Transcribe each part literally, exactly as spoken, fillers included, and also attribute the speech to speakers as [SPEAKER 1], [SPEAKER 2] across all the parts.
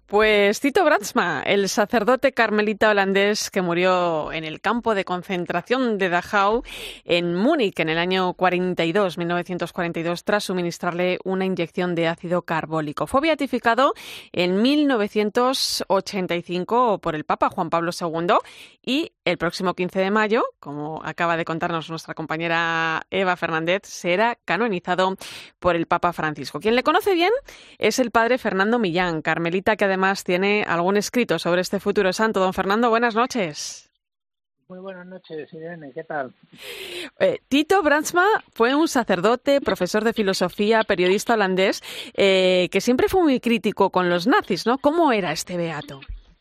[SPEAKER 1] Pues Tito Brandsma, el sacerdote carmelita holandés que murió en el campo de concentración de Dachau en Múnich en el año cuarenta y dos, mil novecientos cuarenta y dos, tras suministrarle una inyección de ácido carbólico. Fue beatificado en mil novecientos ochenta y cinco por el Papa Juan Pablo segundo y el próximo quince de mayo, como acaba de contarnos nuestra compañera Eva Fernández, será canonizado por el Papa Francisco. Quien le conoce bien es el padre Fernando Millán, carmelita que además tiene algún escrito sobre este futuro santo. Don Fernando, buenas noches.
[SPEAKER 2] Muy buenas noches, Irene, ¿qué tal?
[SPEAKER 1] Eh, Tito Brandsma fue un sacerdote, profesor de filosofía, periodista holandés, eh, que siempre fue muy crítico con los nazis, ¿no? ¿Cómo era este beato?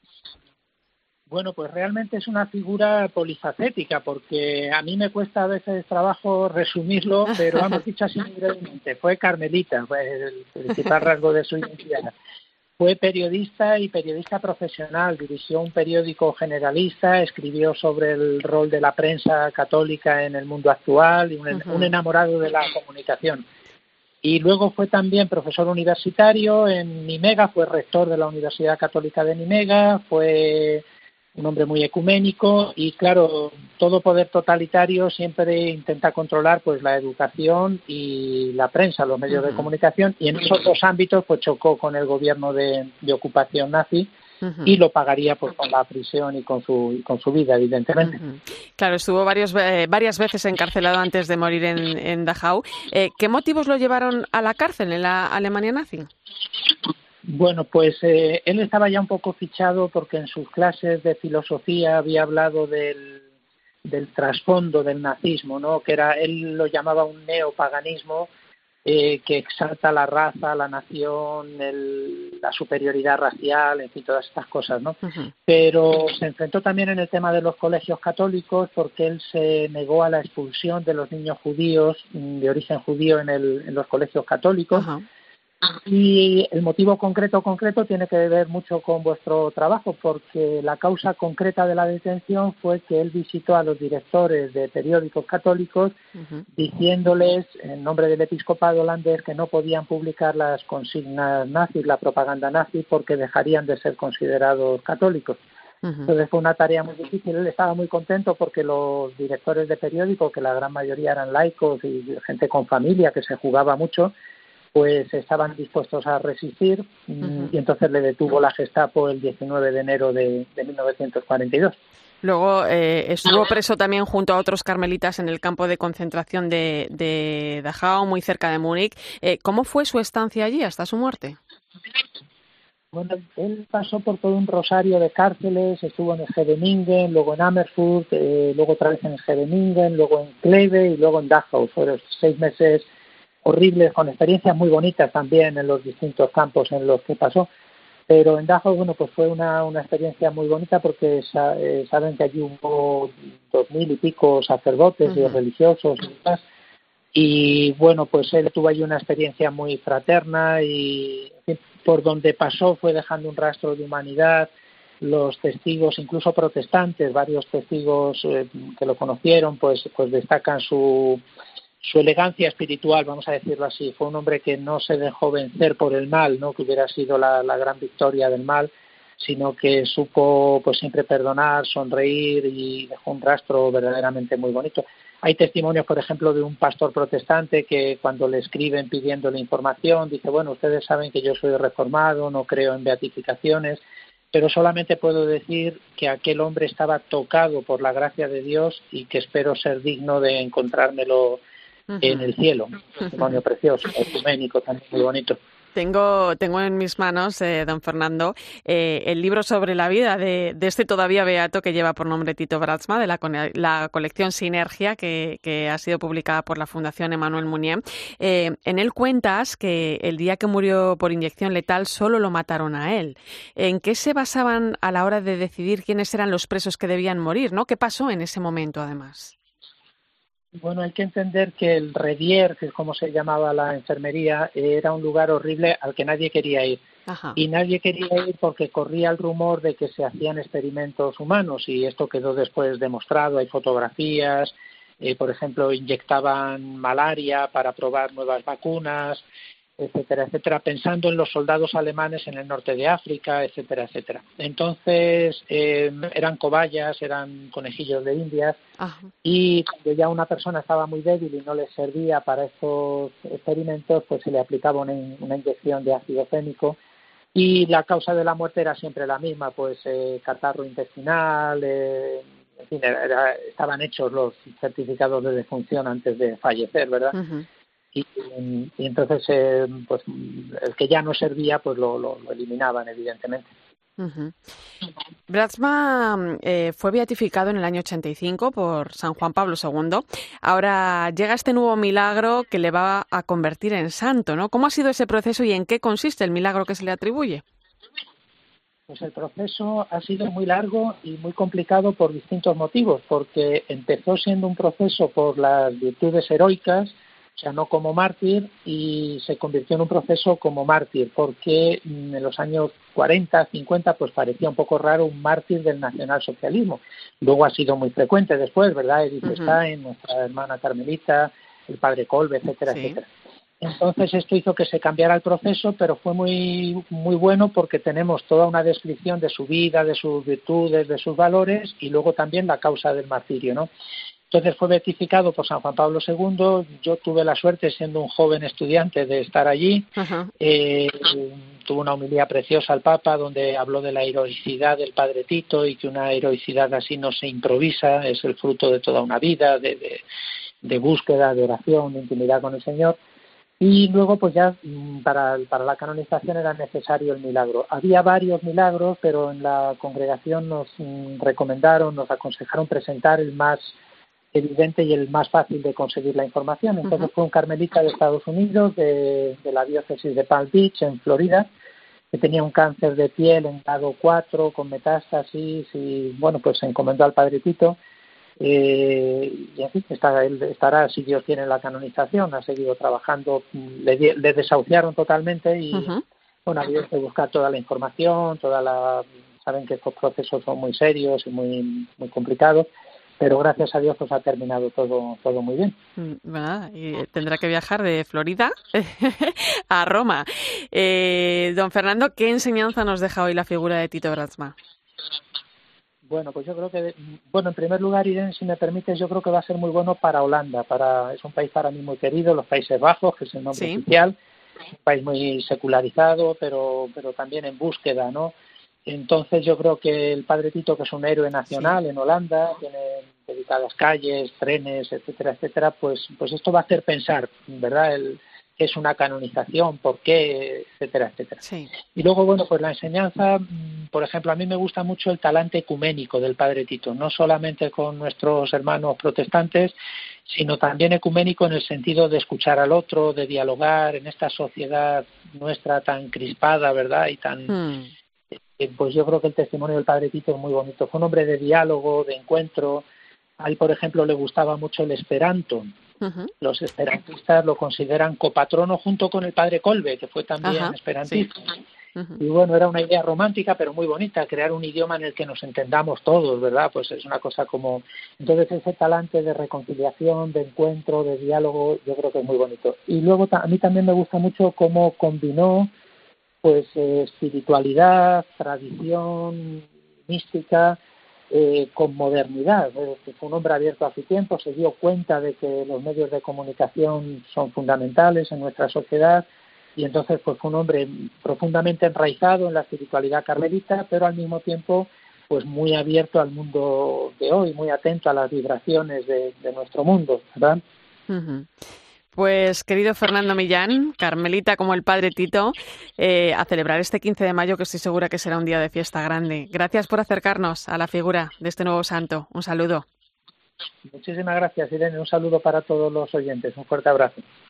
[SPEAKER 2] Bueno, pues realmente es una figura polifacética, porque a mí me cuesta a veces trabajo resumirlo, pero hemos dicho así muy brevemente. Fue carmelita, fue el principal rasgo de su identidad. Fue periodista y periodista profesional, dirigió un periódico generalista, escribió sobre el rol de la prensa católica en el mundo actual y un, uh-huh. un enamorado de la comunicación. Y luego fue también profesor universitario en Nimega, fue rector de la Universidad Católica de Nimega, fue un hombre muy ecuménico y, claro, todo poder totalitario siempre intenta controlar pues la educación y la prensa, los medios uh-huh. de comunicación, y en esos dos ámbitos pues chocó con el gobierno de, de ocupación nazi uh-huh. y lo pagaría pues con la prisión y con su, con su vida, evidentemente.
[SPEAKER 1] Uh-huh. Claro, estuvo varios, eh, varias veces encarcelado antes de morir en, en Dachau. Eh, ¿Qué motivos lo llevaron a la cárcel en la Alemania nazi?
[SPEAKER 2] Bueno, pues eh, él estaba ya un poco fichado porque en sus clases de filosofía había hablado del, del trasfondo del nazismo, ¿no? Que era, él lo llamaba un neopaganismo eh, que exalta la raza, la nación, el, la superioridad racial, en fin, todas estas cosas, ¿no? Uh-huh. Pero se enfrentó también en el tema de los colegios católicos porque él se negó a la expulsión de los niños judíos de origen judío en, el, en los colegios católicos. Uh-huh. Y el motivo concreto concreto tiene que ver mucho con vuestro trabajo, porque la causa concreta de la detención fue que él visitó a los directores de periódicos católicos uh-huh. diciéndoles, en nombre del episcopado holandés, que no podían publicar las consignas nazis, la propaganda nazi, porque dejarían de ser considerados católicos. Uh-huh. Entonces fue una tarea muy difícil. Él estaba muy contento porque los directores de periódicos, que la gran mayoría eran laicos y gente con familia, que se jugaba mucho, pues estaban dispuestos a resistir uh-huh. y entonces le detuvo la Gestapo el diecinueve de enero de, de mil novecientos cuarenta y dos.
[SPEAKER 1] Luego eh, estuvo preso también junto a otros carmelitas en el campo de concentración de, de Dachau, muy cerca de Múnich. Eh, ¿Cómo fue su estancia allí hasta su muerte?
[SPEAKER 2] Bueno, él pasó por todo un rosario de cárceles, estuvo en Scheveningen, luego en Amersfoort, eh, luego otra vez en Scheveningen, luego en Kleve y luego en Dachau. Fueron seis meses horribles, con experiencias muy bonitas también en los distintos campos en los que pasó, pero en Dachau, bueno, pues fue una, una experiencia muy bonita porque sa, eh, saben que allí hubo dos mil y pico sacerdotes uh-huh. y religiosos y demás, y bueno, pues él tuvo allí una experiencia muy fraterna y en fin, por donde pasó fue dejando un rastro de humanidad. Los testigos, incluso protestantes, varios testigos eh, que lo conocieron, pues, pues destacan su su elegancia espiritual, vamos a decirlo así. Fue un hombre que no se dejó vencer por el mal, no que hubiera sido la, la gran victoria del mal, sino que supo pues siempre perdonar, sonreír y dejó un rastro verdaderamente muy bonito. Hay testimonios, por ejemplo, de un pastor protestante que cuando le escriben pidiéndole información, dice, bueno, ustedes saben que yo soy reformado, no creo en beatificaciones, pero solamente puedo decir que aquel hombre estaba tocado por la gracia de Dios y que espero ser digno de encontrármelo Uh-huh. en el cielo. Un testimonio uh-huh. precioso, ecuménico, también muy bonito.
[SPEAKER 1] Tengo, tengo en mis manos, eh, don Fernando, eh, el libro sobre la vida de, de este todavía beato que lleva por nombre Tito Brandsma, de la, la colección Sinergia, que, que ha sido publicada por la Fundación Emmanuel Mounier. Eh, en él cuentas que el día que murió por inyección letal solo lo mataron a él. ¿En qué se basaban a la hora de decidir quiénes eran los presos que debían morir, ¿no? ¿Qué pasó en ese momento, además?
[SPEAKER 2] Bueno, hay que entender que el Redier, que es como se llamaba la enfermería, era un lugar horrible al que nadie quería ir. Ajá. Y nadie quería ir porque corría el rumor de que se hacían experimentos humanos y esto quedó después demostrado. Hay fotografías, eh, por ejemplo, inyectaban malaria para probar nuevas vacunas. etcétera, etcétera, pensando en los soldados alemanes en el norte de África, etcétera, etcétera. Entonces, eh, eran cobayas, eran conejillos de Indias, Ajá. y cuando ya una persona estaba muy débil y no le servía para estos experimentos, pues se le aplicaba una, una inyección de ácido fénico, y la causa de la muerte era siempre la misma, pues eh, catarro intestinal, eh, en fin, era, era, estaban hechos los certificados de defunción antes de fallecer, ¿verdad? Uh-huh. Y, y entonces, eh, pues el que ya no servía, pues lo, lo, lo eliminaban, evidentemente.
[SPEAKER 1] Uh-huh. Brazma eh, fue beatificado en el año ochenta y cinco por San Juan Pablo segundo. Ahora llega este nuevo milagro que le va a convertir en santo, ¿no? ¿Cómo ha sido ese proceso y en qué consiste el milagro que se le atribuye?
[SPEAKER 2] Pues el proceso ha sido muy largo y muy complicado por distintos motivos, porque empezó siendo un proceso por las virtudes heroicas, o sea, no como mártir, y se convirtió en un proceso como mártir, porque en los años cuarenta, cincuenta, pues parecía un poco raro un mártir del nacionalsocialismo. Luego ha sido muy frecuente después, ¿verdad? Edith uh-huh. Stein, nuestra hermana Carmelita, el padre Kolbe, etcétera, sí. etcétera. Entonces esto hizo que se cambiara el proceso, pero fue muy muy bueno porque tenemos toda una descripción de su vida, de sus virtudes, de sus valores, y luego también la causa del martirio, ¿no? Entonces fue beatificado por San Juan Pablo segundo. Yo tuve la suerte, siendo un joven estudiante, de estar allí. Uh-huh. Eh, tuvo una homilía preciosa al Papa donde habló de la heroicidad del Padre Tito y que una heroicidad así no se improvisa, es el fruto de toda una vida de, de, de búsqueda, de oración, de intimidad con el Señor. Y luego, pues ya para, para la canonización era necesario el milagro. Había varios milagros, pero en la congregación nos recomendaron, nos aconsejaron presentar el más evidente y el más fácil de conseguir la información. Entonces uh-huh. fue un carmelita de Estados Unidos, de, de la diócesis de Palm Beach, en Florida, que tenía un cáncer de piel en grado cuatro, con metástasis, y bueno, pues se encomendó al Padre Tito. Eh, y en fin, está, él estará, si Dios tiene, la canonización, ha seguido trabajando, le, le desahuciaron totalmente y uh-huh. bueno, había que buscar toda la información, toda la, saben que estos procesos son muy serios y muy, muy complicados, pero gracias a Dios pues ha terminado todo todo muy bien.
[SPEAKER 1] Bueno, y tendrá que viajar de Florida a Roma. Eh, don Fernando, ¿qué enseñanza nos deja hoy la figura de Tito Brazma?
[SPEAKER 2] Bueno, pues yo creo que, bueno, en primer lugar, Irene, si me permites, yo creo que va a ser muy bueno para Holanda. Para es un país para mí muy querido, los Países Bajos, que es el nombre sí. oficial, un país muy secularizado, pero pero también en búsqueda, ¿no? Entonces yo creo que el Padre Tito, que es un héroe nacional sí. en Holanda, tiene dedicadas calles, trenes, etcétera, etcétera, pues pues esto va a hacer pensar, ¿verdad?, el es una canonización, por qué, etcétera, etcétera. Sí. Y luego, bueno, pues la enseñanza, por ejemplo, a mí me gusta mucho el talante ecuménico del Padre Tito, no solamente con nuestros hermanos protestantes, sino también ecuménico en el sentido de escuchar al otro, de dialogar en esta sociedad nuestra tan crispada, ¿verdad?, y tan... Mm. Pues yo creo que el testimonio del Padre Tito es muy bonito. Fue un hombre de diálogo, de encuentro. A él, por ejemplo, le gustaba mucho el esperanto. Uh-huh. Los esperantistas lo consideran copatrono junto con el padre Kolbe, que fue también uh-huh. esperantista. Sí. Uh-huh. Y bueno, era una idea romántica, pero muy bonita, crear un idioma en el que nos entendamos todos, ¿verdad? Pues es una cosa como... Entonces ese talante de reconciliación, de encuentro, de diálogo, yo creo que es muy bonito. Y luego a mí también me gusta mucho cómo combinó pues eh, espiritualidad, tradición, mística, Eh, con modernidad. Eh, que fue un hombre abierto a su tiempo, se dio cuenta de que los medios de comunicación son fundamentales en nuestra sociedad y entonces pues fue un hombre profundamente enraizado en la espiritualidad carmelita, pero al mismo tiempo pues muy abierto al mundo de hoy, muy atento a las vibraciones de, de nuestro mundo, ¿verdad?
[SPEAKER 1] Uh-huh. Pues, querido Fernando Millán, carmelita como el Padre Tito, eh, a celebrar este quince de mayo, que estoy segura que será un día de fiesta grande. Gracias por acercarnos a la figura de este nuevo santo. Un saludo.
[SPEAKER 2] Muchísimas gracias, Irene. Un saludo para todos los oyentes. Un fuerte abrazo.